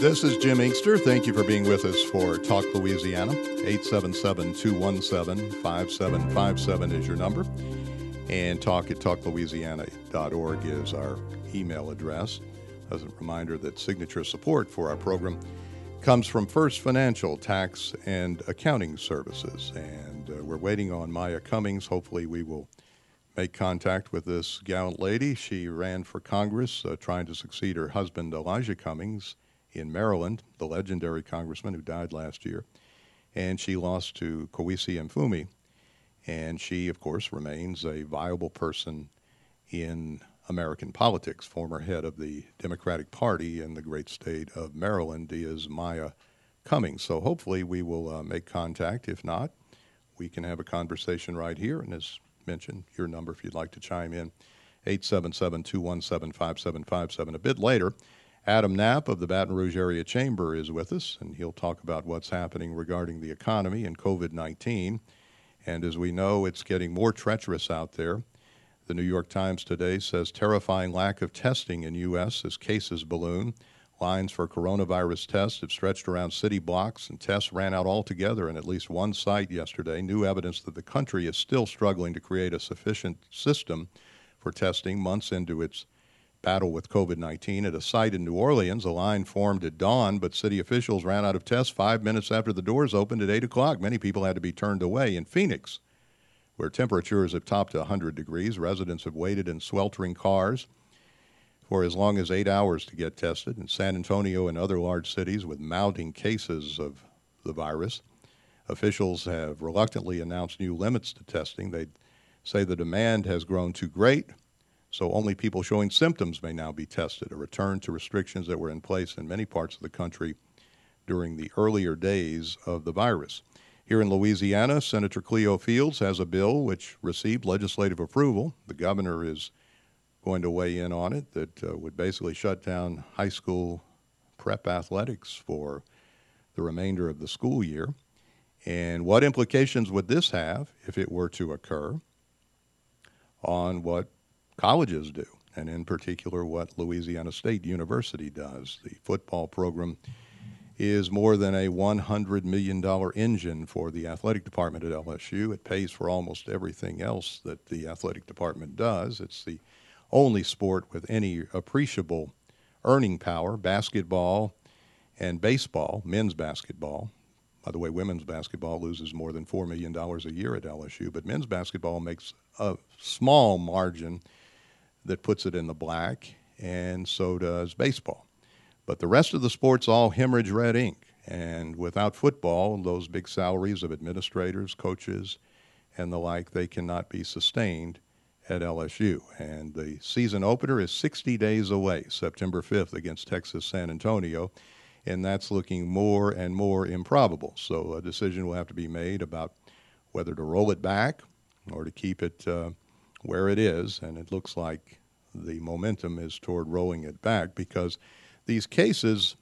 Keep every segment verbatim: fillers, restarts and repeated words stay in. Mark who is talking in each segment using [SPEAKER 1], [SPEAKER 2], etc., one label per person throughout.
[SPEAKER 1] This is Jim Inkster. Thank you for being with us for Talk Louisiana. eight seven seven, two one seven, five seven five seven is your number. And talk at talk louisiana dot org is our email address. As a reminder that signature support for our program comes from First Financial Tax and Accounting Services. And uh, we're waiting on Maya Cummings. Hopefully we will make contact with this gallant lady. She ran for Congress uh, trying to succeed her husband, Elijah Cummings, in Maryland, the legendary congressman who died last year. And she lost to Kweisi Mfume. And she, of course, remains a viable person in American politics. Former head of the Democratic Party in the great state of Maryland is Maya Cummings. So hopefully we will uh, make contact. If not, we can have a conversation right here. And as mentioned, your number if you'd like to chime in, eight seven seven, two one seven, five seven five seven. A bit later, Adam Knapp of the Baton Rouge Area Chamber is with us, and he'll talk about what's happening regarding the economy and COVID nineteen. And as we know, it's getting more treacherous out there. The New York Times today says terrifying lack of testing in U S as cases balloon. Lines for coronavirus tests have stretched around city blocks, and tests ran out altogether in at least one site yesterday. New evidence that the country is still struggling to create a sufficient system for testing months into its battle with COVID nineteen. At a site in New Orleans, a line formed at dawn, but city officials ran out of tests five minutes after the doors opened at eight o'clock. Many people had to be turned away. In Phoenix, where temperatures have topped one hundred degrees, residents have waited in sweltering cars for as long as eight hours to get tested. In San Antonio and other large cities with mounting cases of the virus, officials have reluctantly announced new limits to testing. They say the demand has grown too great, so only people showing symptoms may now be tested, a return to restrictions that were in place in many parts of the country during the earlier days of the virus. Here in Louisiana, Senator Cleo Fields has a bill which received legislative approval. The governor is going to weigh in on it that uh, would basically shut down high school prep athletics for the remainder of the school year. And what implications would this have if it were to occur on what colleges do, and in particular what Louisiana State University does? The football program is more than a one hundred million dollars engine for the athletic department at L S U. It pays for almost everything else that the athletic department does. It's the only sport with any appreciable earning power. Basketball and baseball, men's basketball. By the way, women's basketball loses more than four million dollars a year at L S U, but men's basketball makes a small margin that puts it in the black, and so does baseball. But the rest of the sports all hemorrhage red ink, and without football, those big salaries of administrators, coaches, and the like, they cannot be sustained at L S U. And the season opener is sixty days away, September fifth against Texas San Antonio, and that's looking more and more improbable. So a decision will have to be made about whether to roll it back or to keep it uh, where it is, and it looks like the momentum is toward rolling it back because these cases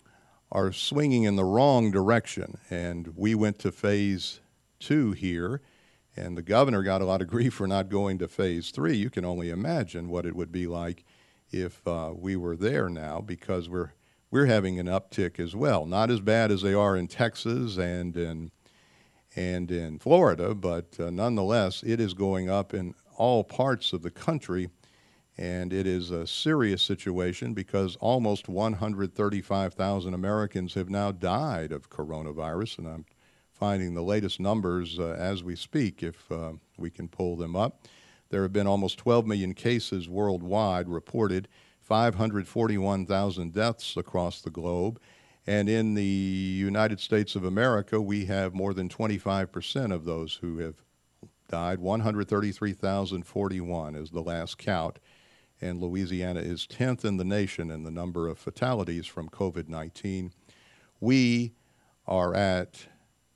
[SPEAKER 1] are swinging in the wrong direction. And we went to phase two here, and the governor got a lot of grief for not going to phase three. You can only imagine what it would be like if uh, we were there now, because we're we're having an uptick as well. Not as bad as they are in Texas and in and in Florida, but uh, nonetheless, it is going up in all parts of the country, and it is a serious situation because almost one hundred thirty-five thousand Americans have now died of coronavirus, and I'm finding the latest numbers uh, as we speak, if uh, we can pull them up. There have been almost twelve million cases worldwide reported, five hundred forty-one thousand deaths across the globe, and in the United States of America, we have more than twenty-five percent of those who have died. one hundred thirty-three thousand forty-one is the last count, and Louisiana is tenth in the nation in the number of fatalities from COVID nineteen. We are at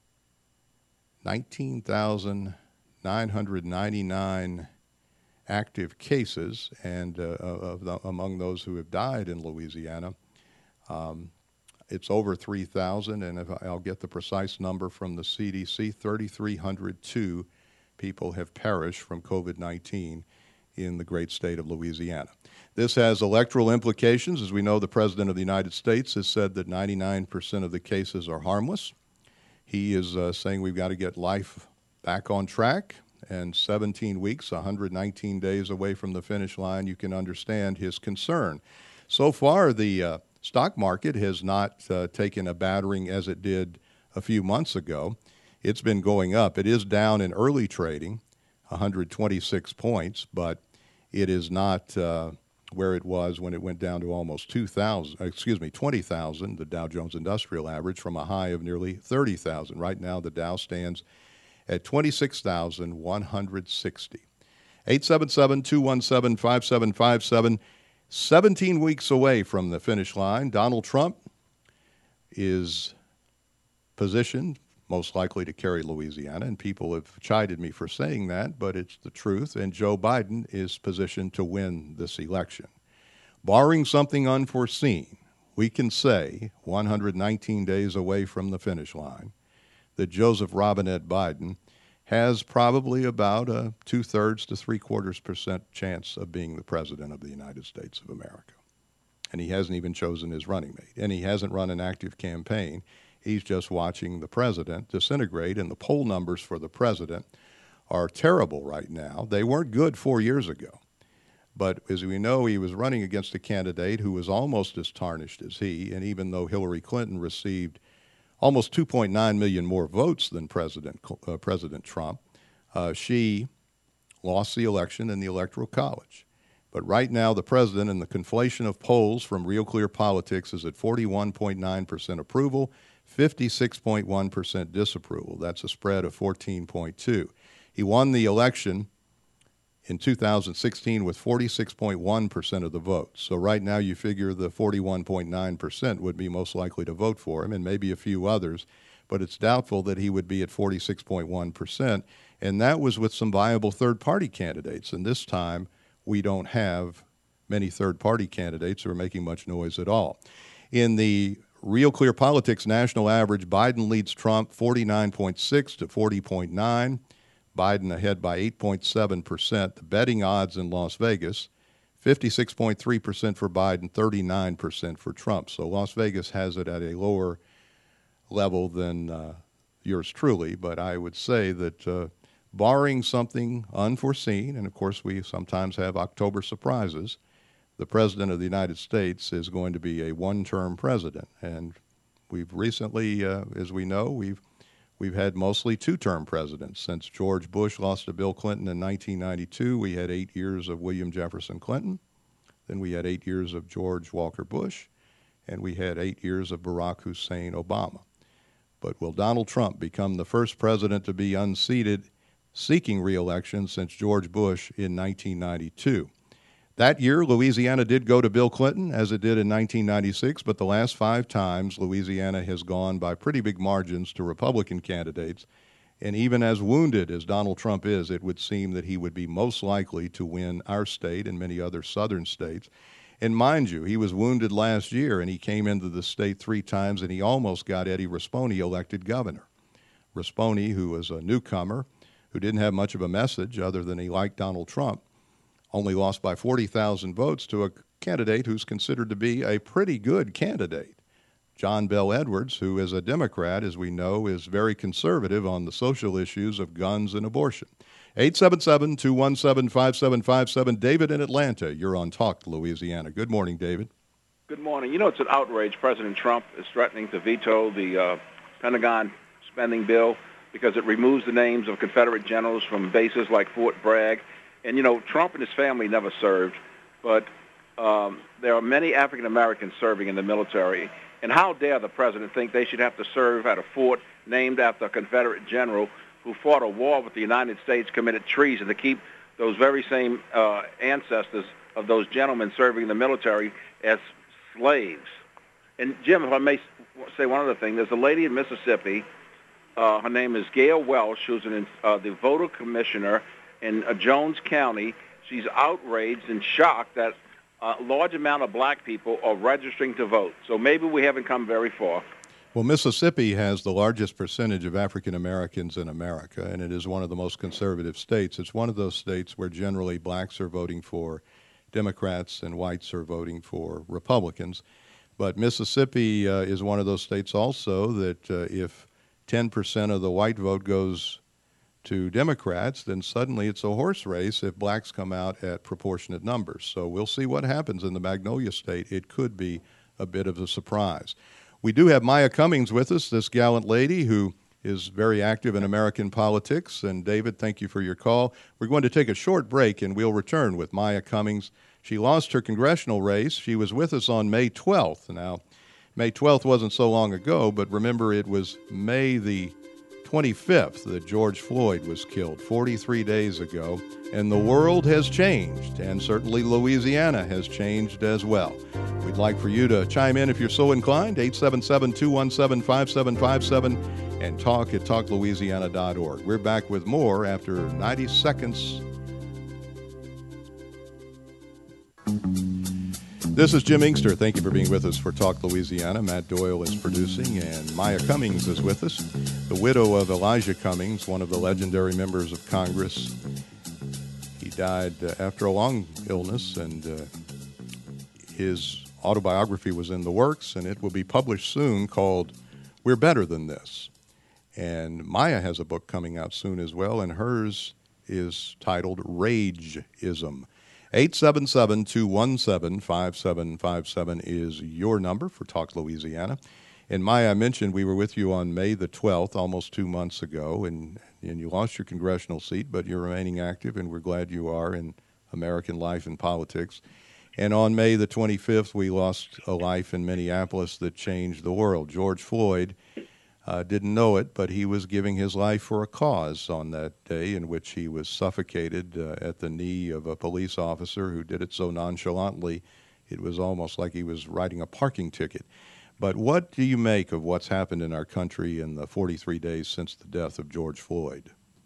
[SPEAKER 1] nineteen thousand nine hundred ninety-nine active cases, and uh, of the, among those who have died in Louisiana, um, it's over three thousand, and if I'll get the precise number from the C D C, three thousand three hundred two people have perished from COVID nineteen in the great state of Louisiana. This has electoral implications. As we know, the President of the United States has said that ninety-nine percent of the cases are harmless. He is uh, saying we've got to get life back on track, and seventeen weeks, one hundred nineteen days away from the finish line, you can understand his concern. So far, the uh, stock market has not uh, taken a battering as it did a few months ago. It's been going up. It is down in early trading, one hundred twenty-six points, but it is not uh, where it was when it went down to almost two thousand, excuse me, twenty thousand, the Dow Jones Industrial Average, from a high of nearly thirty thousand. Right now, the Dow stands at twenty-six thousand one hundred sixty. eight seven seven, two one seven, five seven five seven. seventeen weeks away from the finish line. Donald Trump is positioned most likely to carry Louisiana, and people have chided me for saying that, but it's the truth, and Joe Biden is positioned to win this election. Barring something unforeseen, we can say, one hundred nineteen days away from the finish line, that Joseph Robinette Biden has probably about a two-thirds to three-quarters percent chance of being the President of the United States of America. And he hasn't even chosen his running mate, and he hasn't run an active campaign. He's just watching the president disintegrate, and the poll numbers for the president are terrible right now. They weren't good four years ago. But as we know, he was running against a candidate who was almost as tarnished as he, and even though Hillary Clinton received almost two point nine million more votes than President uh, President Trump, uh, she lost the election in the Electoral College. But right now, the president, and the conflation of polls from Real Clear Politics, is at forty-one point nine percent approval, fifty-six point one percent disapproval. That's a spread of fourteen point two. He won the election in two thousand sixteen with forty-six point one percent of the votes. So right now you figure the forty-one point nine percent would be most likely to vote for him, and maybe a few others, but it's doubtful that he would be at forty-six point one percent, and that was with some viable third-party candidates. And this time, we don't have many third-party candidates who are making much noise at all. In the Real Clear Politics national average, Biden leads Trump forty-nine point six to forty point nine. Biden ahead by eight point seven percent. The betting odds in Las Vegas, fifty-six point three percent for Biden, thirty-nine percent for Trump. So Las Vegas has it at a lower level than uh, yours truly, but I would say that uh, barring something unforeseen, and of course we sometimes have October surprises, the President of the United States is going to be a one-term president. And we've recently, uh, as we know, we've we've had mostly two-term presidents. Since George Bush lost to Bill Clinton in nineteen ninety-two, we had eight years of William Jefferson Clinton. Then we had eight years of George Walker Bush, and we had eight years of Barack Hussein Obama. But will Donald Trump become the first president to be unseated seeking re-election since George Bush in nineteen ninety-two? That year, Louisiana did go to Bill Clinton, as it did in nineteen ninety-six, but the last five times, Louisiana has gone by pretty big margins to Republican candidates. And even as wounded as Donald Trump is, it would seem that he would be most likely to win our state and many other southern states. And mind you, he was wounded last year, and he came into the state three times, and he almost got Eddie Rispone elected governor. Rispone, who was a newcomer, who didn't have much of a message other than he liked Donald Trump, only lost by forty thousand votes to a candidate who's considered to be a pretty good candidate. John Bel Edwards, who is a Democrat, as we know, is very conservative on the social issues of guns and abortion. eight seven seven, two one seven, five seven five seven. David in Atlanta, you're on Talk Louisiana. Good morning, David.
[SPEAKER 2] Good morning. You know, it's an outrage. President Trump is threatening to veto the uh, Pentagon spending bill because it removes the names of Confederate generals from bases like Fort Bragg. And, you know, Trump and his family never served, but um, there are many African Americans serving in the military. And how dare the president think they should have to serve at a fort named after a Confederate general who fought a war with the United States, committed treason to keep those very same uh, ancestors of those gentlemen serving in the military as slaves. And, Jim, if I may say one other thing, there's a lady in Mississippi. Uh, her name is Gail Welsh, who's an, uh, the voter commissioner in uh, Jones County. She's outraged and shocked that a large amount of black people are registering to vote. So maybe we haven't come very far.
[SPEAKER 1] Well, Mississippi has the largest percentage of African Americans in America, and it is one of the most conservative states. It's one of those states where generally blacks are voting for Democrats and whites are voting for Republicans. But Mississippi uh, is one of those states also that uh, if ten percent of the white vote goes to Democrats, then suddenly it's a horse race if blacks come out at proportionate numbers. So we'll see what happens in the Magnolia State. It could be a bit of a surprise. We do have Maya Cummings with us, this gallant lady who is very active in American politics. And David, thank you for your call. We're going to take a short break, and we'll return with Maya Cummings. She lost her congressional race. She was with us on May twelfth. Now, May twelfth wasn't so long ago, but remember it was May the twenty-fifth that George Floyd was killed, forty-three days ago. And the world has changed, and certainly Louisiana has changed as well. We'd like for you to chime in if you're so inclined, eight seven seven, two one seven, five seven five seven, and talk at talk louisiana dot org. We're back with more after ninety seconds. This is Jim Inkster. Thank you for being with us for Talk Louisiana. Matt Doyle is producing, and Maya Cummings is with us, the widow of Elijah Cummings, one of the legendary members of Congress. He died uh, after a long illness, and uh, his autobiography was in the works, and it will be published soon called We're Better Than This. And Maya has a book coming out soon as well, and hers is titled Rageism. eight seven seven, two one seven, five seven five seven is your number for Talk Louisiana. And Maya, I mentioned we were with you on May the twelfth, almost two months ago, and, and you lost your congressional seat, but you're remaining active, and we're glad you are in American life and politics. And on May the twenty-fifth, we lost a life in Minneapolis that changed the world. George Floyd uh, didn't know it, but he was giving his life for a cause on that day in which he was suffocated uh, at the knee of a police officer who did it so nonchalantly, it was almost like he was writing a parking ticket. But what do you make of what's happened in our country in the forty-three days since the death of George Floyd?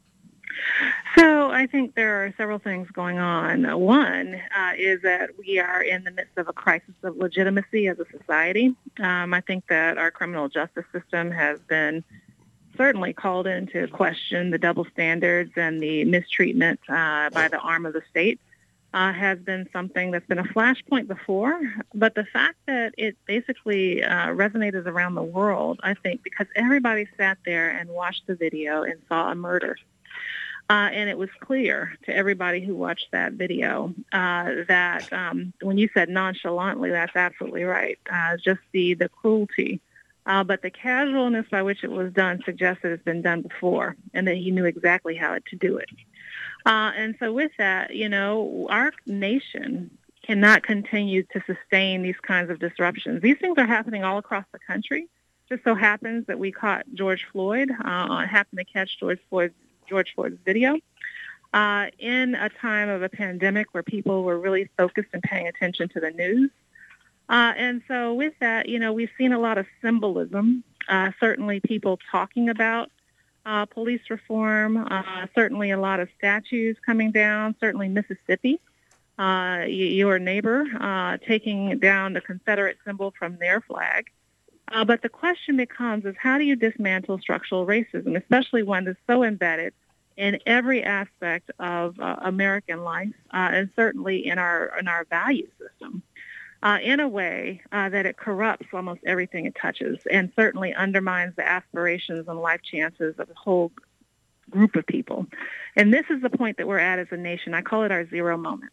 [SPEAKER 3] So I think there are several things going on. One uh, is that we are in the midst of a crisis of legitimacy as a society. Um, I think that our criminal justice system has been certainly called into question. The double standards and the mistreatment uh, by the arm of the state uh, has been something that's been a flashpoint before. But the fact that it basically uh, resonated around the world, I think, because everybody sat there and watched the video and saw a murder. Uh, and it was clear to everybody who watched that video uh, that um, when you said nonchalantly, that's absolutely right. Uh, just the, the cruelty. Uh, but the casualness by which it was done suggests that it's been done before and that he knew exactly how to do it. Uh, and so with that, you know, our nation cannot continue to sustain these kinds of disruptions. These things are happening all across the country. Just so happens that we caught George Floyd, uh, happened to catch George Floyd's George Floyd's video uh, in a time of a pandemic where people were really focused and paying attention to the news. Uh, and so with that, you know, we've seen a lot of symbolism, uh, certainly people talking about uh, police reform, uh, certainly a lot of statues coming down, certainly Mississippi, uh, your neighbor, uh, taking down the Confederate symbol from their flag. Uh, but the question becomes is how do you dismantle structural racism, especially one that's so embedded in every aspect of uh, American life uh, and certainly in our in our value system uh, in a way uh, that it corrupts almost everything it touches and certainly undermines the aspirations and life chances of a whole group of people. And this is the point that we're at as a nation. I call it our zero moment.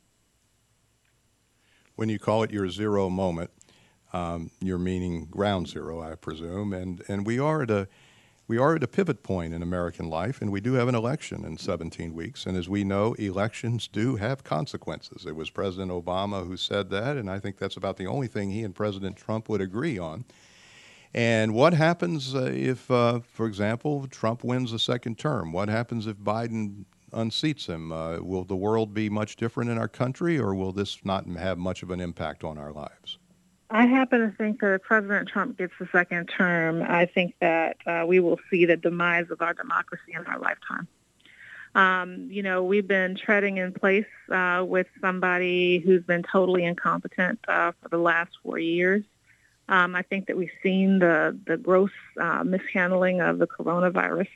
[SPEAKER 1] When you call it your zero moment, Um, you're meaning ground zero, I presume, and and we are at a we are at a pivot point in American life, and we do have an election in seventeen weeks. And as we know, elections do have consequences. It was President Obama who said that, and I think that's about the only thing he and President Trump would agree on. And what happens uh, if, uh, for example, Trump wins a second term? What happens if Biden unseats him? Uh, will the world be much different in our country, or will this not have much of an impact on our lives?
[SPEAKER 3] I happen to think that if President Trump gets the second term, I think that uh, we will see the demise of our democracy in our lifetime. Um, you know, we've been treading in place uh, with somebody who's been totally incompetent uh, for the last four years. Um, I think that we've seen the, the gross uh, mishandling of the coronavirus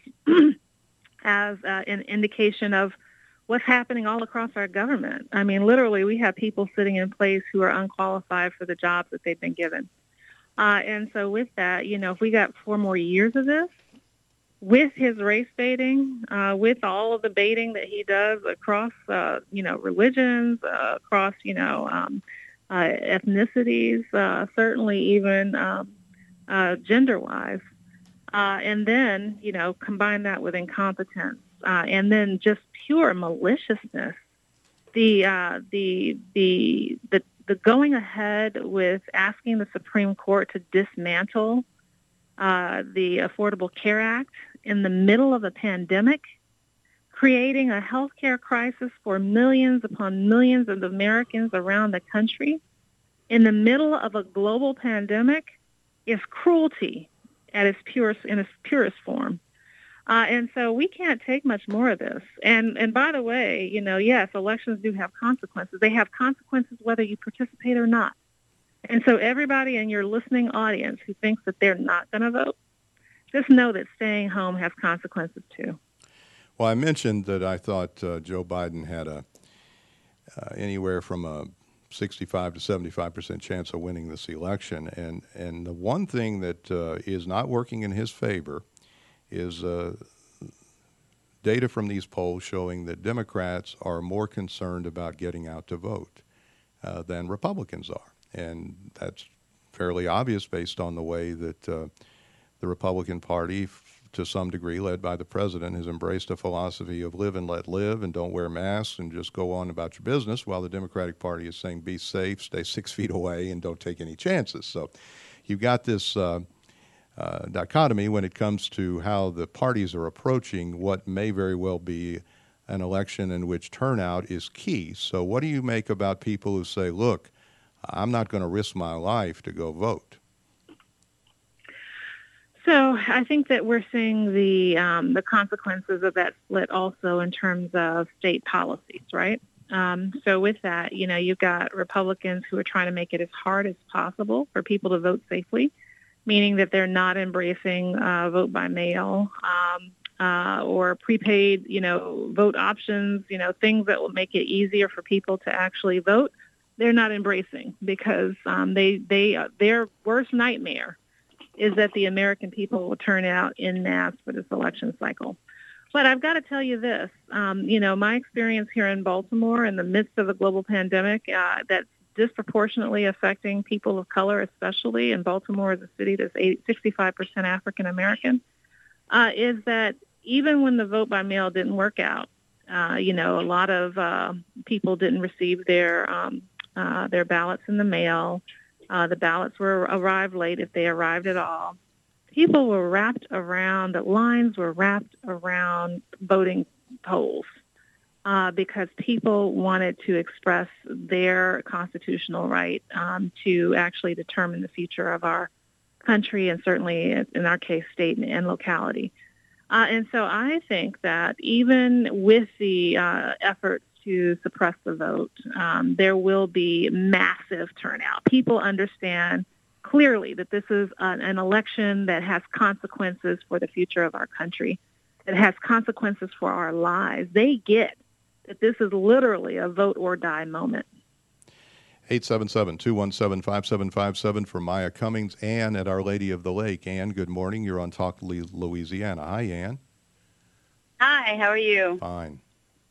[SPEAKER 3] as uh, an indication of what's happening all across our government. I mean, literally, we have people sitting in place who are unqualified for the jobs that they've been given. Uh, and so with that, you know, if we got four more years of this, with his race baiting, uh, with all of the baiting that he does across, uh, you know, religions, uh, across, you know, um, uh, ethnicities, uh, certainly even um, uh, gender-wise, uh, and then, you know, combine that with incompetence, uh, and then just pure maliciousness, the uh, the the the the going ahead with asking the Supreme Court to dismantle uh, the Affordable Care Act in the middle of a pandemic, creating a healthcare crisis for millions upon millions of Americans around the country in the middle of a global pandemic is cruelty at its purest, in its purest form. Uh, and so we can't take much more of this. And and by the way, you know, yes, elections do have consequences. They have consequences whether you participate or not. And so everybody in your listening audience who thinks that they're not going to vote, just know that staying home has consequences too.
[SPEAKER 1] Well, I mentioned that I thought uh, Joe Biden had a uh, anywhere from a sixty-five to seventy-five percent chance of winning this election. And, and the one thing that uh, is not working in his favor is uh, data from these polls showing that Democrats are more concerned about getting out to vote uh, than Republicans are. And that's fairly obvious based on the way that uh, the Republican Party, f- to some degree, led by the president, has embraced a philosophy of live and let live and don't wear masks and just go on about your business, while the Democratic Party is saying be safe, stay six feet away, and don't take any chances. So you've got this uh, uh, dichotomy when it comes to how the parties are approaching what may very well be an election in which turnout is key. So what do you make about people who say, look, I'm not going to risk my life to go vote?
[SPEAKER 3] So I think that we're seeing the um, the consequences of that split also in terms of state policies, right? Um, so with that, you know, you've got Republicans who are trying to make it as hard as possible for people to vote safely, meaning that they're not embracing uh, vote by mail um, uh, or prepaid, you know, vote options, you know, things that will make it easier for people to actually vote. They're not embracing because um, they they uh, their worst nightmare is that the American people will turn out en masse for this election cycle. But I've got to tell you this, um, you know, my experience here in Baltimore in the midst of a global pandemic uh, that's disproportionately affecting people of color, especially, and Baltimore is a city that's sixty-five percent African American, uh, is that even when the vote by mail didn't work out, uh, you know, a lot of uh, people didn't receive their um, uh, their ballots in the mail. Uh, the ballots were arrived late if they arrived at all. People were wrapped around, the lines were wrapped around voting polls uh, because people wanted to express their constitutional right um, to actually determine the future of our country and certainly, in our case, state and, and locality. Uh, and so I think that even with the uh, efforts to suppress the vote, um, there will be massive turnout. People understand clearly that this is an, an election that has consequences for the future of our country, that has consequences for our lives. They get that this is literally a vote or die moment.
[SPEAKER 1] eight seven seven, two one seven, five seven five seven for Maya Cummings. Ann at Our Lady of the Lake. Ann, good morning. You're on Talk Louisiana. Hi, Ann.
[SPEAKER 4] Hi, how are you?
[SPEAKER 1] Fine.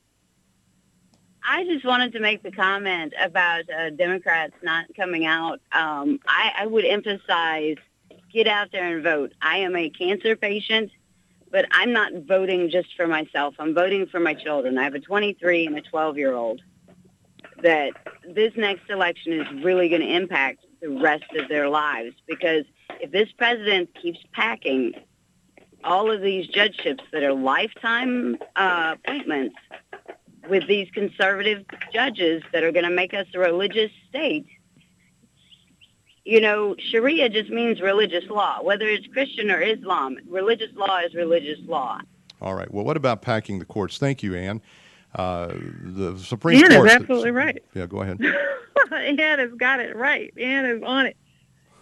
[SPEAKER 4] I just wanted to make the comment about uh, Democrats not coming out. Um, I, I would emphasize get out there and vote. I am a cancer patient, but I'm not voting just for myself. I'm voting for my children. I have a twenty-three and a twelve-year-old that this next election is really going to impact the rest of their lives, because if this president keeps packing all of these judgeships that are lifetime uh, appointments with these conservative judges that are going to make us a religious state. You know, Sharia just means religious law, whether it's Christian or Islam. Religious law is religious law.
[SPEAKER 1] All right. Well, what about packing the courts? Thank you, Ann. Uh, the Supreme
[SPEAKER 3] Ann
[SPEAKER 1] Court...
[SPEAKER 3] is absolutely right.
[SPEAKER 1] Yeah, go ahead.
[SPEAKER 3] Ann has got it right. Ann is on it.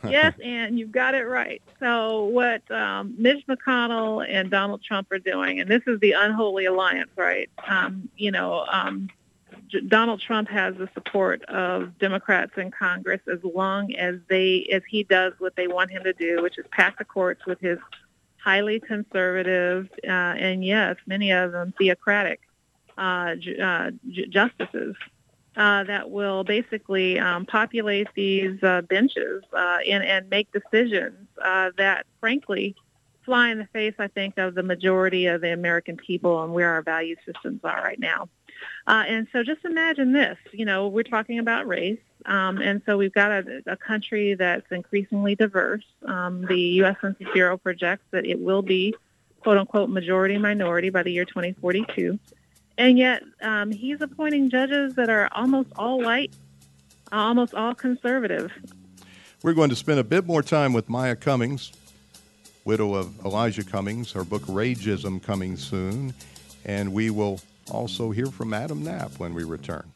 [SPEAKER 3] Yes, and you've got it right. So what um, Mitch McConnell and Donald Trump are doing, and this is the unholy alliance, right? Um, you know, um, J- Donald Trump has the support of Democrats in Congress as long as they, as he does what they want him to do, which is pack the courts with his highly conservative uh, and yes, many of them theocratic uh, j- uh, j- justices. Uh, that will basically um, populate these uh, benches uh, and, and make decisions uh, that, frankly, fly in the face, I think, of the majority of the American people and where our value systems are right now. Uh, and so just imagine this, you know, we're talking about race, um, and so we've got a, a country that's increasingly diverse. Um, the U S Census Bureau projects that it will be, quote, unquote, majority minority by the year twenty forty-two. And yet um, he's appointing judges that are almost all white, almost all conservative.
[SPEAKER 1] We're going to spend a bit more time with Maya Cummings, widow of Elijah Cummings, her book Rageism coming soon. And we will also hear from Adam Knapp when we return.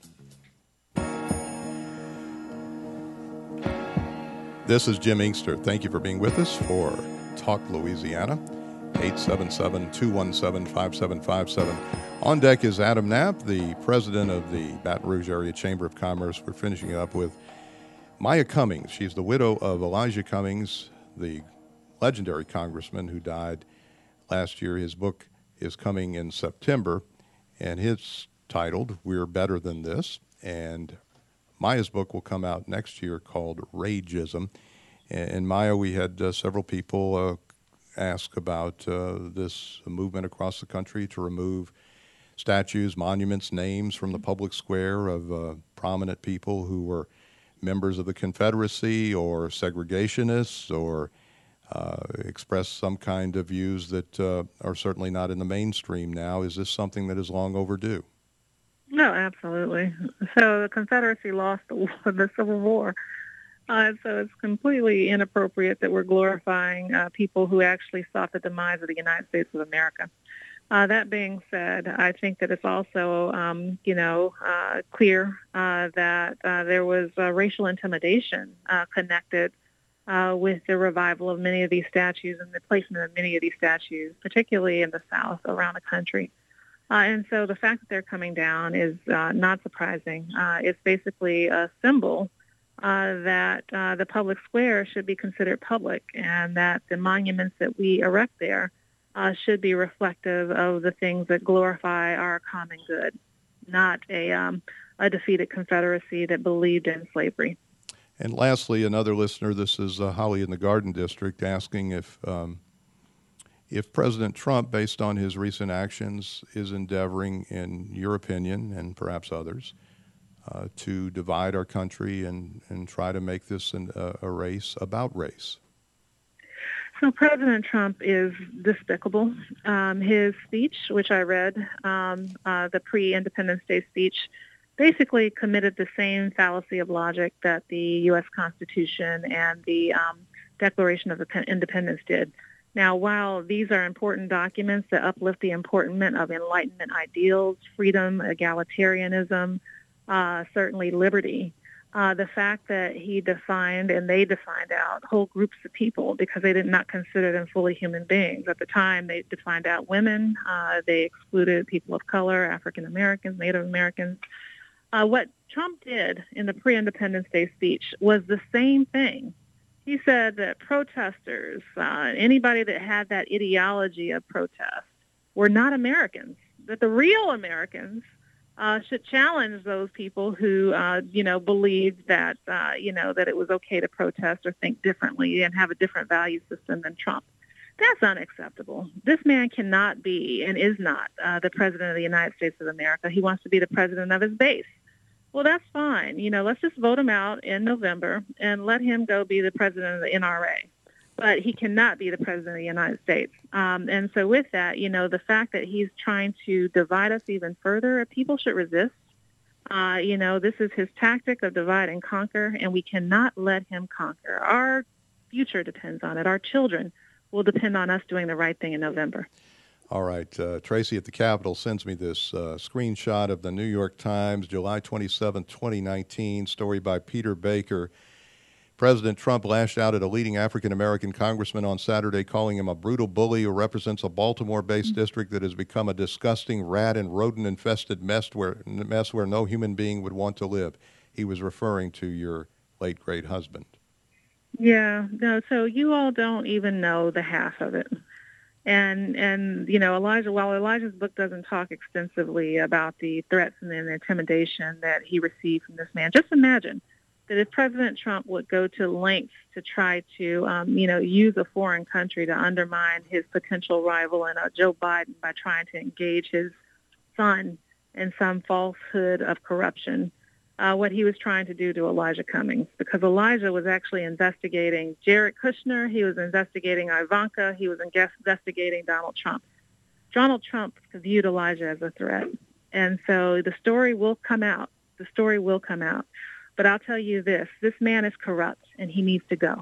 [SPEAKER 1] This is Jim Inkster. Thank you for being with us for Talk Louisiana. eight seven seven, two one seven, five seven five seven. On deck is Adam Knapp, the president of the Baton Rouge Area Chamber of Commerce. We're finishing up with Maya Cummings. She's the widow of Elijah Cummings, the legendary congressman who died last year. His book is coming in September, and it's titled We're Better Than This. And Maya's book will come out next year called Rageism. And Maya, we had uh, several people uh, ask about uh, this movement across the country to remove statues, monuments, names from the public square of uh, prominent people who were members of the Confederacy or segregationists or uh, expressed some kind of views that uh, are certainly not in the mainstream now. Is this something that is long overdue?
[SPEAKER 3] No, absolutely. So the Confederacy lost the, war, the Civil War. Uh, so it's completely inappropriate that we're glorifying uh, people who actually sought the demise of the United States of America. Uh, that being said, I think that it's also, um, you know, uh, clear uh, that uh, there was uh, racial intimidation uh, connected uh, with the revival of many of these statues and the placement of many of these statues, particularly in the South around the country. Uh, and so the fact that they're coming down is uh, not surprising. Uh, it's basically a symbol uh, that uh, the public square should be considered public and that the monuments that we erect there Uh, should be reflective of the things that glorify our common good, not a um, a defeated Confederacy that believed in slavery.
[SPEAKER 1] And lastly, another listener, this is uh, Holly in the Garden District, asking if um, if President Trump, based on his recent actions, is endeavoring, in your opinion, and perhaps others, uh, to divide our country and, and try to make this an, uh, a race about race.
[SPEAKER 3] So President Trump is despicable. Um, his speech, which I read, um, uh, the pre-Independence Day speech, basically committed the same fallacy of logic that the U S Constitution and the um, Declaration of Independence did. Now, while these are important documents that uplift the importance of Enlightenment ideals, freedom, egalitarianism, uh, certainly liberty, Uh, the fact that he defined and they defined out whole groups of people because they did not consider them fully human beings. At the time, they defined out women. Uh, they excluded people of color, African Americans, Native Americans. Uh, what Trump did in the pre-Independence Day speech was the same thing. He said that protesters, uh, anybody that had that ideology of protest, were not Americans, that the real Americans Uh, should challenge those people who, uh, you know, believed that, uh, you know, that it was okay to protest or think differently and have a different value system than Trump. That's unacceptable. This man cannot be and is not uh, the president of the United States of America. He wants to be the president of his base. Well, that's fine. You know, let's just vote him out in November and let him go be the president of the N R A. But he cannot be the president of the United States. Um, and so with that, you know, the fact that he's trying to divide us even further, people should resist. Uh, you know, this is his tactic of divide and conquer, and we cannot let him conquer. Our future depends on it. Our children will depend on us doing the right thing in November.
[SPEAKER 1] All right. Uh, Tracy at the Capitol sends me this uh, screenshot of the New York Times, July twenty-seventh, twenty nineteen, story by Peter Baker. President Trump lashed out at a leading African-American congressman on Saturday, calling him a brutal bully who represents a Baltimore-based district that has become a disgusting rat and rodent-infested mess where, mess where no human being would want to live. He was referring to your late, great husband.
[SPEAKER 3] Yeah, no, so you all don't even know the half of it. And, and you know, Elijah, while Elijah's book doesn't talk extensively about the threats and the intimidation that he received from this man, just imagine that if President Trump would go to lengths to try to, um, you know, use a foreign country to undermine his potential rival and uh, Joe Biden by trying to engage his son in some falsehood of corruption, uh, what he was trying to do to Elijah Cummings, because Elijah was actually investigating Jared Kushner, he was investigating Ivanka, he was investigating Donald Trump. Donald Trump viewed Elijah as a threat. And so the story will come out. The story will come out. But I'll tell you this, this man is corrupt, and he needs to go.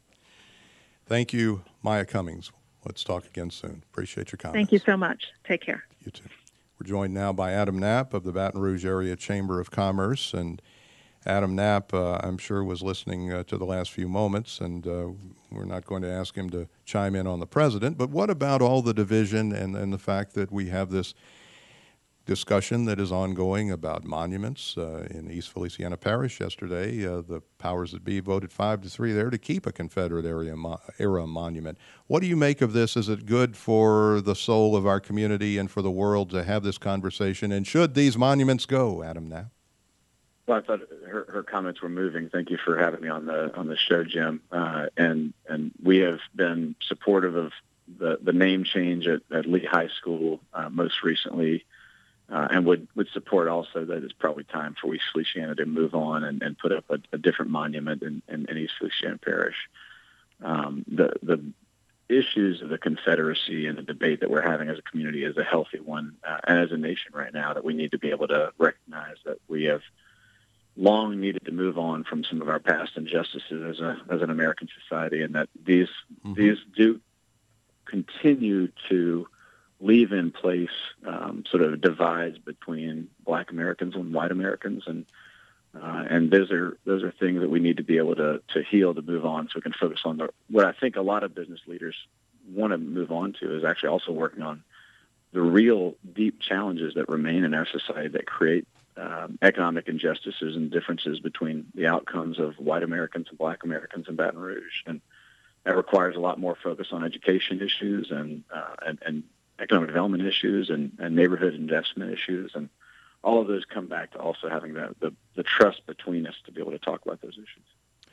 [SPEAKER 1] Thank you, Maya Cummings. Let's talk again soon. Appreciate your comments.
[SPEAKER 3] Thank you so much. Take care.
[SPEAKER 1] You too. We're joined now by Adam Knapp of the Baton Rouge Area Chamber of Commerce. And Adam Knapp, uh, I'm sure, was listening uh, to the last few moments, and uh, we're not going to ask him to chime in on the president. But what about all the division and, and the fact that we have this discussion that is ongoing about monuments uh, in East Feliciana Parish yesterday? Uh, the powers that be voted five to three there to keep a Confederate era, mo- era monument. What do you make of this? Is it good for the soul of our community and for the world to have this conversation? And should these monuments go, Adam Knapp?
[SPEAKER 5] Well, I thought her, her comments were moving. Thank you for having me on the on the show, Jim. Uh, and and we have been supportive of the, the name change at, at Lee High School uh, most recently. Uh, and would, would support also that it's probably time for East Feliciana to move on and, and put up a, a different monument in, in, in East Feliciana Parish. Um, the the issues of the Confederacy and the debate that we're having as a community is a healthy one, uh, and as a nation right now, that we need to be able to recognize that we have long needed to move on from some of our past injustices as a as an American society, and that these mm-hmm. these do continue to leave in place um, sort of divides between Black Americans and white Americans, and uh, and those are those are things that we need to be able to to heal, to move on, so we can focus on the what I think a lot of business leaders want to move on to is actually also working on the real deep challenges that remain in our society that create um, economic injustices and differences between the outcomes of white Americans and Black Americans in Baton Rouge, and that requires a lot more focus on education issues and uh, and, and economic development issues and, and neighborhood investment issues, and all of those come back to also having the, the, the trust between us to be able to talk about those issues.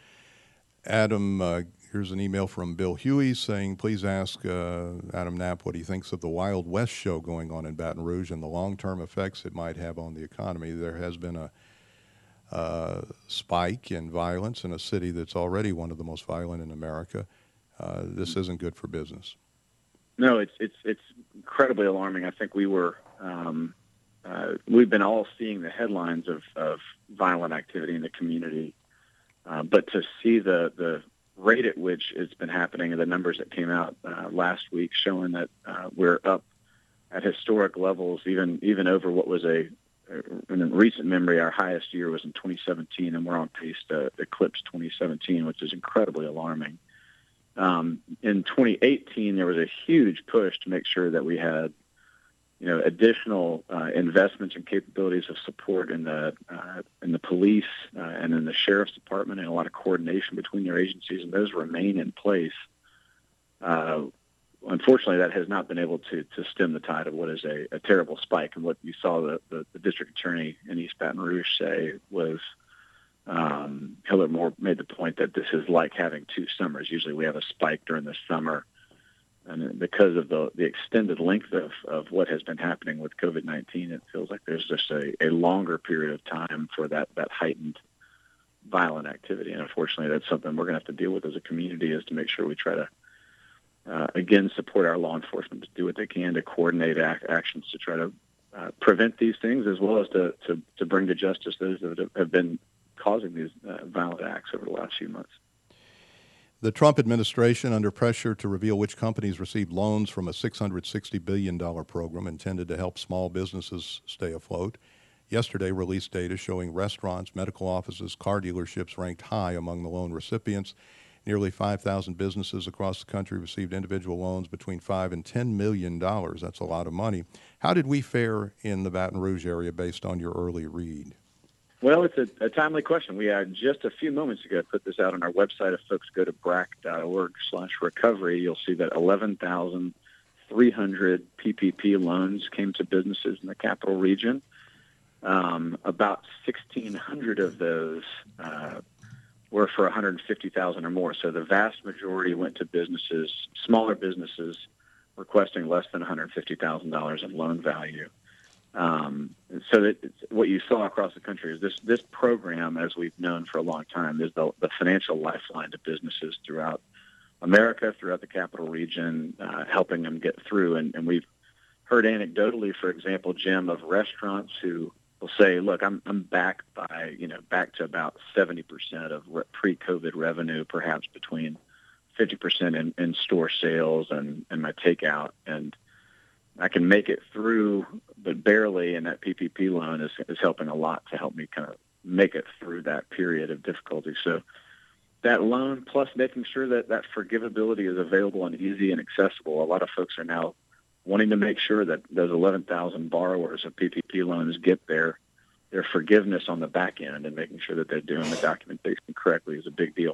[SPEAKER 1] Adam, uh, here's an email from Bill Huey saying, please ask uh, Adam Knapp what he thinks of the Wild West show going on in Baton Rouge and the long-term effects it might have on the economy. There has been a uh, spike in violence in a city that's already one of the most violent in America. Uh, this isn't good for business.
[SPEAKER 5] No, it's it's it's incredibly alarming. I think we were um, uh, we've been all seeing the headlines of, of violent activity in the community, uh, but to see the the rate at which it's been happening and the numbers that came out uh, last week showing that uh, we're up at historic levels, even even over what was a in recent memory our highest year was in twenty seventeen, and we're on pace to eclipse twenty seventeen, which is incredibly alarming. Um, in twenty eighteen, there was a huge push to make sure that we had, you know, additional uh, investments and capabilities of support in the uh, in the police uh, and in the sheriff's department, and a lot of coordination between their agencies, and those remain in place. Uh, unfortunately, that has not been able to to stem the tide of what is a, a terrible spike. And what you saw the, the, the district attorney in East Baton Rouge say was, Um, Hillary Moore made the point that this is like having two summers. Usually we have a spike during the summer, and because of the, the extended length of, of what has been happening with COVID nineteen, it feels like there's just a, a longer period of time for that, that heightened violent activity. And unfortunately, that's something we're going to have to deal with as a community, is to make sure we try to, uh, again, support our law enforcement to do what they can to coordinate ac- actions to try to uh, prevent these things, as well as to, to, to bring to justice those that have been causing these uh, violent acts over the last few months.
[SPEAKER 1] The Trump administration, under pressure to reveal which companies received loans from a six hundred sixty billion dollars program intended to help small businesses stay afloat, yesterday released data showing restaurants, medical offices, car dealerships ranked high among the loan recipients. Nearly five thousand businesses across the country received individual loans between five and ten million dollars. That's a lot of money. How did we fare in the Baton Rouge area based on your early read?
[SPEAKER 5] Well, it's a, a timely question. We uh, just a few moments ago put this out on our website. If folks go to brac.org slash recovery, you'll see that eleven thousand three hundred P P P loans came to businesses in the capital region. Um, about sixteen hundred of those uh, were for one hundred fifty thousand dollars or more. So the vast majority went to businesses, smaller businesses, requesting less than one hundred fifty thousand dollars in loan value. Um, so that it's, what you saw across the country is this this program, as we've known for a long time, is the, the financial lifeline to businesses throughout America, throughout the capital region, uh, helping them get through. And, and we've heard anecdotally, for example, Jim, of restaurants who will say, look, I'm I'm back by, you know, back to about seventy percent of re- pre-COVID revenue, perhaps between fifty percent in, in store sales and, and my takeout. And I can make it through, but barely, and that P P P loan is, is helping a lot to help me kind of make it through that period of difficulty. So that loan, plus making sure that that forgivability is available and easy and accessible. A lot of folks are now wanting to make sure that those eleven thousand borrowers of P P P loans get their their forgiveness on the back end, and making sure that they're doing the documentation correctly is a big deal.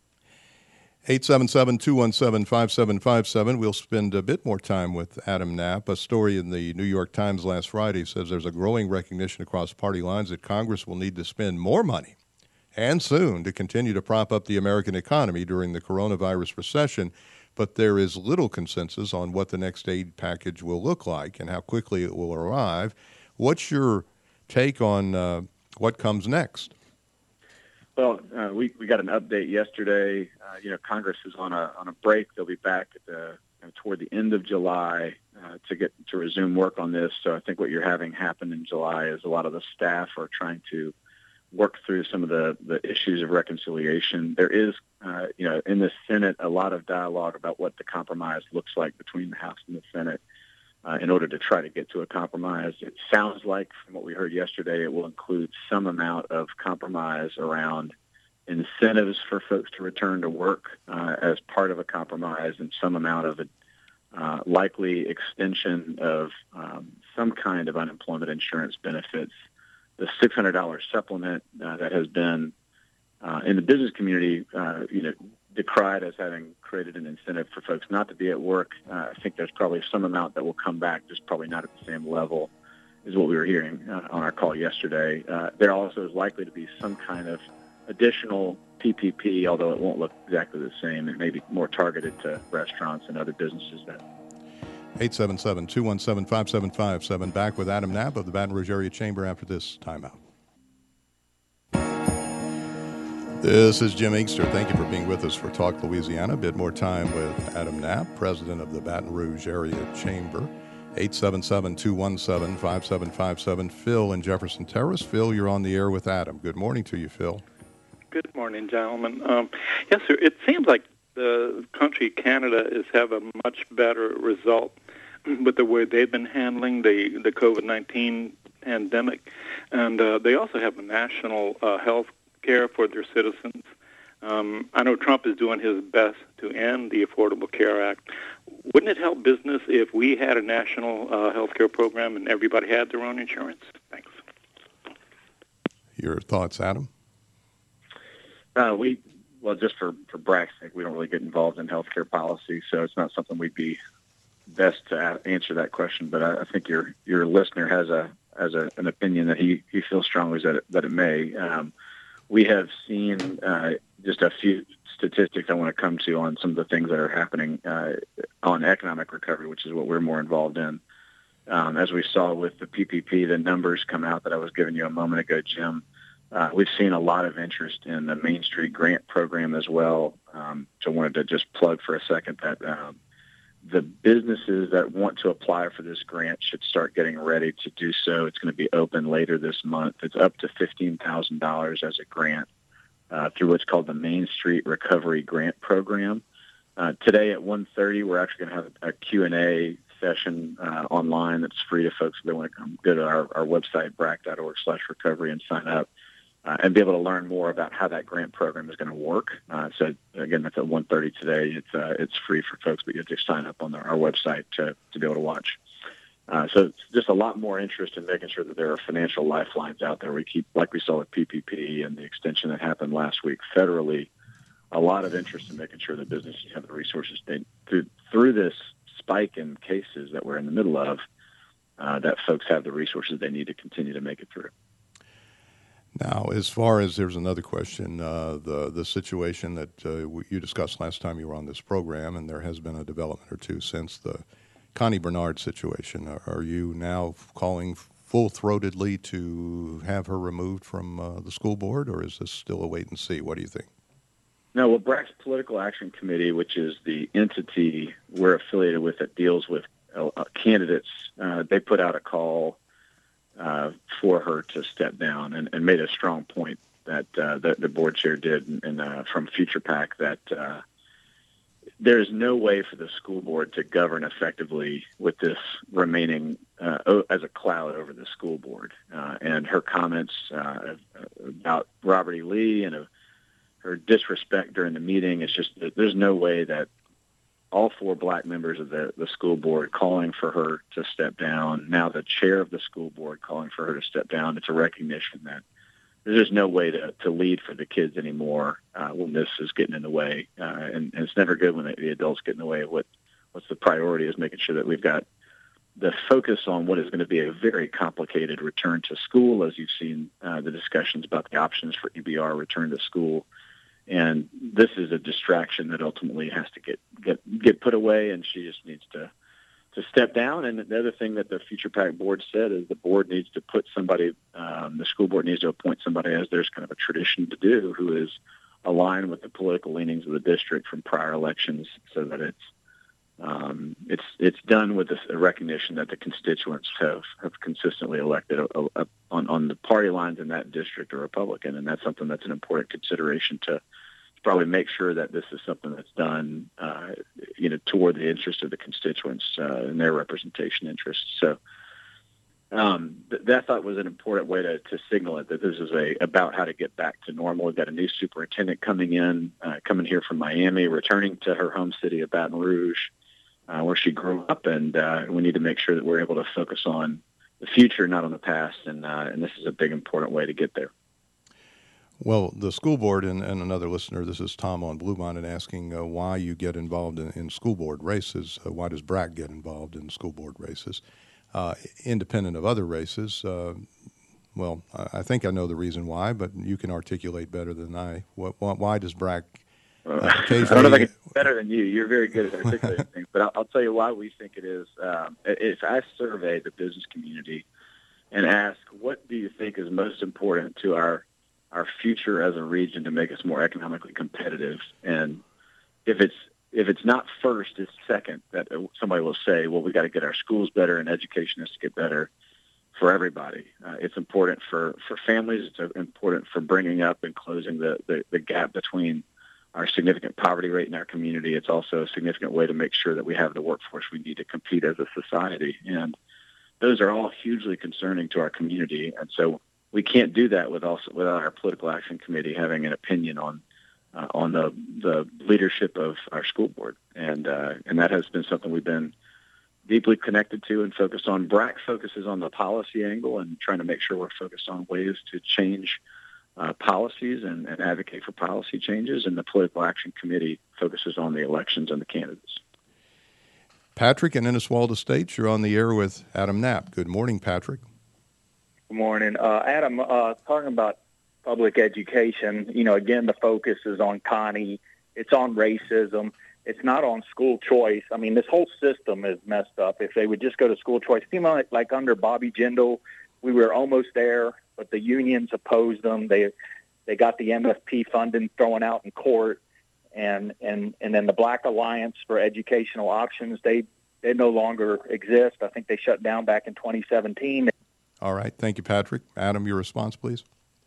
[SPEAKER 1] eight seven seven, two one seven, five seven five seven. We'll spend a bit more time with Adam Knapp. A story in the New York Times last Friday says there's a growing recognition across party lines that Congress will need to spend more money, and soon, to continue to prop up the American economy during the coronavirus recession. But there is little consensus on what the next aid package will look like and how quickly it will arrive. What's your take on uh, what comes next?
[SPEAKER 5] Well, uh, we we got an update yesterday. Uh, you know, Congress is on a on a break. They'll be back at the you know, toward the end of July uh, to get to resume work on this. So I think what you're having happen in July is a lot of the staff are trying to work through some of the, the issues of reconciliation. There is, uh, you know, in the Senate, a lot of dialogue about what the compromise looks like between the House and the Senate uh, in order to try to get to a compromise. It sounds like, from what we heard yesterday, it will include some amount of compromise around incentives for folks to return to work uh, as part of a compromise, and some amount of a uh, likely extension of um, some kind of unemployment insurance benefits. The six hundred dollars supplement uh, that has been uh, in the business community, uh, you know, decried as having created an incentive for folks not to be at work. Uh, I think there's probably some amount that will come back, just probably not at the same level is what we were hearing uh, on our call yesterday. Uh, there also is likely to be some kind of additional P P P, although it won't look exactly the same. It may be more targeted to restaurants and other businesses that
[SPEAKER 1] eight seven seven, two one seven, five seven five seven. Back with Adam Knapp of the Baton Rouge Area Chamber after this timeout. This is Jim Inkster. Thank you for being with us for Talk Louisiana. A bit more time with Adam Knapp, president of the Baton Rouge Area Chamber. eight seven seven, two one seven, five seven five seven. Phil in Jefferson Terrace. Phil, you're on the air with Adam. Good morning to you, Phil.
[SPEAKER 6] Good morning, gentlemen. Um, yes, sir. It seems like the country, Canada, is have a much better result with the way they've been handling the, the COVID nineteen pandemic. And uh, they also have a national uh, health care for their citizens. Um, I know Trump is doing his best to end the Affordable Care Act. Wouldn't it help business if we had a national uh, health care program and everybody had their own insurance? Thanks.
[SPEAKER 1] Your thoughts, Adam?
[SPEAKER 5] Uh, we Well, just for, for Brac's sake, we don't really get involved in healthcare policy, so it's not something we'd be best to answer that question. But I, I think your your listener has a has a, an opinion that he, he feels strongly that it, that it may. Um, we have seen uh, just a few statistics I want to come to on some of the things that are happening uh, on economic recovery, which is what we're more involved in. Um, as we saw with the P P P, the numbers come out that I was giving you a moment ago, Jim. Uh, we've seen a lot of interest in the Main Street Grant Program as well. Um, so I wanted to just plug for a second that um, the businesses that want to apply for this grant should start getting ready to do so. It's going to be open later this month. It's up to fifteen thousand dollars as a grant uh, through what's called the Main Street Recovery Grant Program. Uh, today at one thirty, we're actually going to have a Q and A session uh, online that's free to folks if they want to come go to our, our website, brac.org slash recovery, and sign up uh, and be able to learn more about how that grant program is going to work. Uh, so, again, that's at one thirty today. It's uh, it's free for folks, but you have to sign up on the, our website to, to be able to watch. Uh, so it's just a lot more interest in making sure that there are financial lifelines out there. We keep, like we saw with P P P and the extension that happened last week federally, a lot of interest in making sure that businesses have the resources they, through, through this spike in cases that we're in the middle of, uh, that folks have the resources they need to continue to make it through.
[SPEAKER 1] Now, as far as there's another question, uh, the the situation that uh, you discussed last time you were on this program, and there has been a development or two since the Connie Bernard situation. Are, are you now calling full-throatedly to have her removed from uh, the school board, or is this still a wait and see? What do you think?
[SPEAKER 5] No, well, BRAC's Political Action Committee, which is the entity we're affiliated with that deals with uh, candidates, uh, they put out a call uh, for her to step down and, and made a strong point that uh, the, the board chair did in, in, uh, from Future PAC that uh, there is no way for the school board to govern effectively with this remaining uh, as a cloud over the school board. Uh, and her comments uh, about Robert E. Lee and uh, her disrespect during the meeting, it's just that there's no way that all four black members of the, the school board calling for her to step down, now the chair of the school board calling for her to step down, it's a recognition that there's just no way to, to lead for the kids anymore uh, when this is getting in the way. Uh, and, and it's never good when the, the adults get in the way of what, what's the priority is making sure that we've got the focus on what is going to be a very complicated return to school, as you've seen uh, the discussions about the options for E B R return to school. And this is a distraction that ultimately has to get, get, get put away, and she just needs to, to step down. And the other thing that the Future PAC board said is the board needs to put somebody, um, the school board needs to appoint somebody, as there's kind of a tradition to do, who is aligned with the political leanings of the district from prior elections, so that it's um, it's it's done with this, a recognition that the constituents have, have consistently elected a, a, a, on, on the party lines in that district a Republican, and that's something that's an important consideration to probably make sure that this is something that's done, uh, you know, toward the interest of the constituents uh, and their representation interests. So um, th- that I thought was an important way to, to signal it, that this is a about how to get back to normal. We've got a new superintendent coming in, uh, coming here from Miami, returning to her home city of Baton Rouge, uh, where she grew up, and uh, we need to make sure that we're able to focus on the future, not on the past, and uh, and this is a big, important way to get there.
[SPEAKER 1] Well, the school board, and, and another listener, this is Tom on Bluemont, and asking uh, why you get involved in, in school board races. Uh, why does BRAC get involved in school board races? Uh, independent of other races, uh, well, I, I think I know the reason why, but you can articulate better than I. What, why, why does BRAC uh, occasionally...
[SPEAKER 5] I don't know if I can do better than you. You're very good at articulating things, but I'll, I'll tell you why we think it is. Um, if I survey the business community and ask, what do you think is most important to our our future as a region to make us more economically competitive? And if it's if it's not first, it's second, that somebody will say, well, we got to get our schools better and education has to get better for everybody. Uh, it's important for, for families. It's important for bringing up and closing the, the, the gap between our significant poverty rate in our community. It's also a significant way to make sure that we have the workforce we need to compete as a society. And those are all hugely concerning to our community. And so we can't do that with also, without our Political Action Committee having an opinion on uh, on the the leadership of our school board, and uh, and that has been something we've been deeply connected to and focused on. BRAC focuses on the policy angle and trying to make sure we're focused on ways to change uh, policies and, and advocate for policy changes, and the Political Action Committee focuses on the elections and the candidates.
[SPEAKER 1] Patrick in Inniswalda Estates, you're on the air with Adam Knapp. Good morning, Patrick.
[SPEAKER 7] Good morning. Uh, Adam, uh, talking about public education, you know, again, the focus is on Connie. It's on racism. It's not on school choice. I mean, this whole system is messed up. If they would just go to school choice, seemed like, like under Bobby Jindal, we were almost there, but the unions opposed them. They they got the M F P funding thrown out in court, and and, and then the Black Alliance for Educational Options, they, they no longer exist. I think they shut down back in twenty seventeen.
[SPEAKER 1] All right. Thank you, Patrick. Adam, your response, please.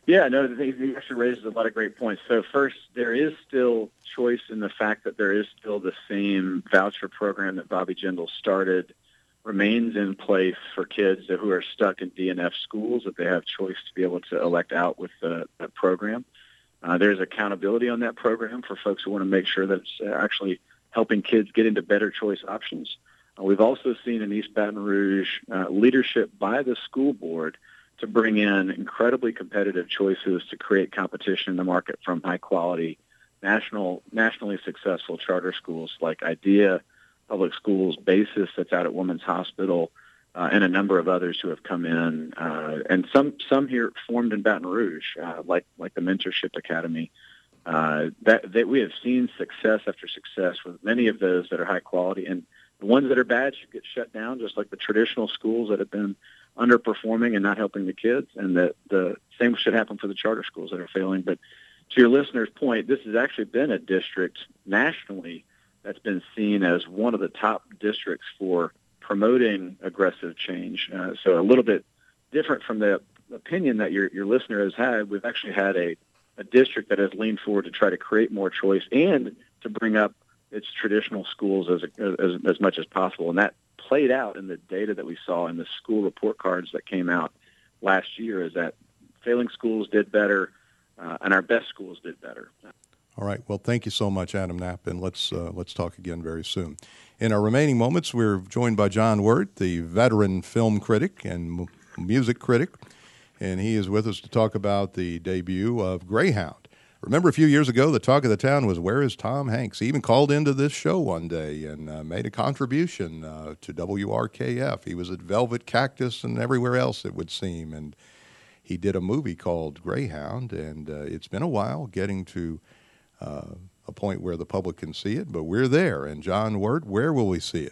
[SPEAKER 5] Yeah, no, he he actually raises a lot of great points. So first, there is still choice in the fact that there is still the same voucher program that Bobby Jindal started remains in place for kids who are stuck in D N F schools, that they have choice to be able to elect out with the, the program. Uh, there's accountability on that program for folks who want to make sure that it's actually helping kids get into better choice options. Uh, we've also seen in East Baton Rouge uh, leadership by the school board to bring in incredibly competitive choices to create competition in the market from high-quality, national, nationally successful charter schools like IDEA Public Schools, Basis that's out at Women's Hospital, uh, and a number of others who have come in, uh, and some some here formed in Baton Rouge, uh, like like the Mentorship Academy. Uh, that, that we have seen success after success with many of those that are high quality, and the ones that are bad should get shut down, just like the traditional schools that have been underperforming and not helping the kids, and that the same should happen for the charter schools that are failing. But to your listener's point, this has actually been a district nationally that's been seen as one of the top districts for promoting aggressive change. Uh, so a little bit different from the opinion that your, your listener has had. We've actually had a, a district that has leaned forward to try to create more choice and to bring up its traditional schools as, as, as much as possible. And that played out in the data that we saw in the school report cards that came out last year, is that failing schools did better, uh, and our best schools did better.
[SPEAKER 1] All right. Well, thank you so much, Adam Knapp, and let's uh, let's talk again very soon. In our remaining moments, we're joined by John Wirt, the veteran film critic and m- music critic, and he is with us to talk about the debut of Greyhound. Remember a few years ago, the talk of the town was, where is Tom Hanks? He even called into this show one day and uh, made a contribution uh, to W R K F. He was at Velvet Cactus and everywhere else, it would seem, and he did a movie called Greyhound, and uh, it's been a while getting to uh, a point where the public can see it, but we're there. And John Wirt, where will we see it?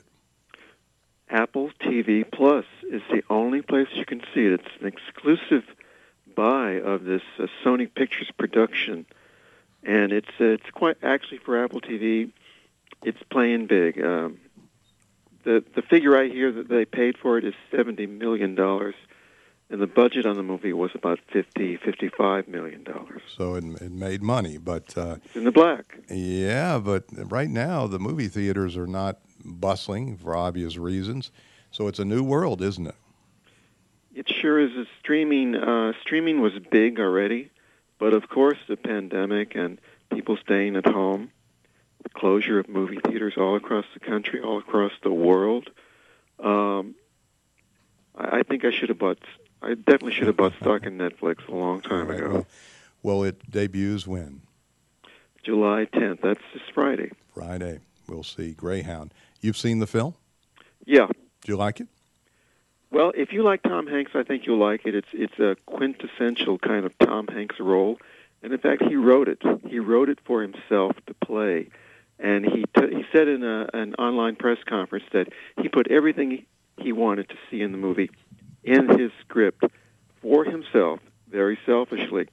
[SPEAKER 8] Apple T V Plus is the only place you can see it. It's an exclusive buy of this uh, Sony Pictures production, and it's uh, it's quite actually for Apple T V. It's playing big. Um, the the figure I hear that they paid for it is seventy million dollars, and the budget on the movie was about fifty, fifty-five million dollars.
[SPEAKER 1] So it, it made money, but uh,
[SPEAKER 8] it's in the black.
[SPEAKER 1] Yeah, but right now the movie theaters are not bustling for obvious reasons. So it's a new world, isn't it?
[SPEAKER 8] It sure is. A streaming uh, streaming was big already, but of course the pandemic and people staying at home, the closure of movie theaters all across the country, all across the world. Um, I, I think I should have bought. I definitely should have bought stock in Netflix a long time
[SPEAKER 1] right,
[SPEAKER 8] ago.
[SPEAKER 1] Well, well, it debuts when?
[SPEAKER 8] July tenth. That's this Friday.
[SPEAKER 1] Friday. We'll see Greyhound. You've seen the film?
[SPEAKER 8] Yeah.
[SPEAKER 1] Do you like it?
[SPEAKER 8] Well, if you like Tom Hanks, I think you'll like it. It's it's a quintessential kind of Tom Hanks role, and in fact, he wrote it. He wrote it for himself to play, and he t- he said in a, an online press conference that he put everything he, he wanted to see in the movie in his script for himself, very selfishly.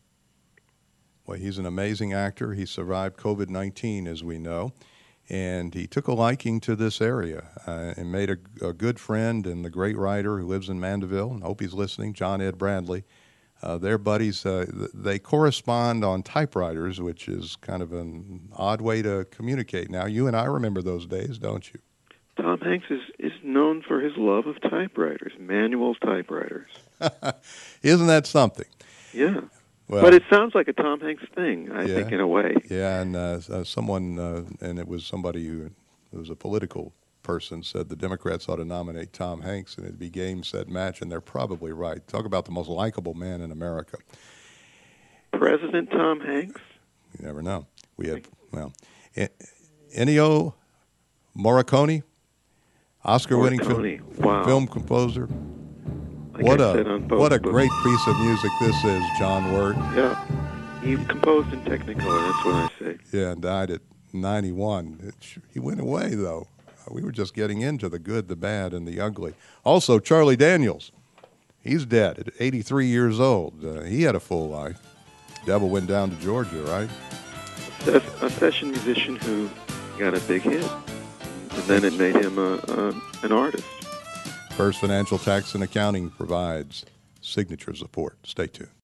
[SPEAKER 1] Well, he's an amazing actor. He survived covid nineteen, as we know. And he took a liking to this area uh, and made a, a good friend and the great writer who lives in Mandeville. I hope he's listening, John Ed Bradley. Uh, they're buddies. Uh, they correspond on typewriters, which is kind of an odd way to communicate now. You and I remember those days, don't you?
[SPEAKER 8] Tom Hanks is, is known for his love of typewriters, manual typewriters.
[SPEAKER 1] Isn't that something?
[SPEAKER 8] Yeah.
[SPEAKER 1] Well,
[SPEAKER 8] but it sounds like a Tom Hanks thing, I
[SPEAKER 1] yeah,
[SPEAKER 8] think, in a way.
[SPEAKER 1] Yeah, and uh, uh, someone, uh, and it was somebody who, who was a political person, said the Democrats ought to nominate Tom Hanks, and it'd be game, set, match, and they're probably right. Talk about the most likable man in America.
[SPEAKER 8] President Tom Hanks?
[SPEAKER 1] You never know. We had, well, Ennio Morricone, Oscar-winning film,
[SPEAKER 8] wow.
[SPEAKER 1] film composer.
[SPEAKER 8] Like
[SPEAKER 1] what
[SPEAKER 8] I
[SPEAKER 1] a what a great piece of music this is, John Wirt.
[SPEAKER 8] Yeah, he composed in Technicolor. That's what I say.
[SPEAKER 1] Yeah, and died at ninety-one. It, he went away though. We were just getting into the good, the bad, and the ugly. Also, Charlie Daniels, he's dead at eighty-three years old. Uh, he had a full life. Devil Went Down to Georgia, right?
[SPEAKER 8] A, a session musician who got a big hit, and then it made him a, a, an artist.
[SPEAKER 1] First Financial Tax and Accounting provides signature support. Stay tuned.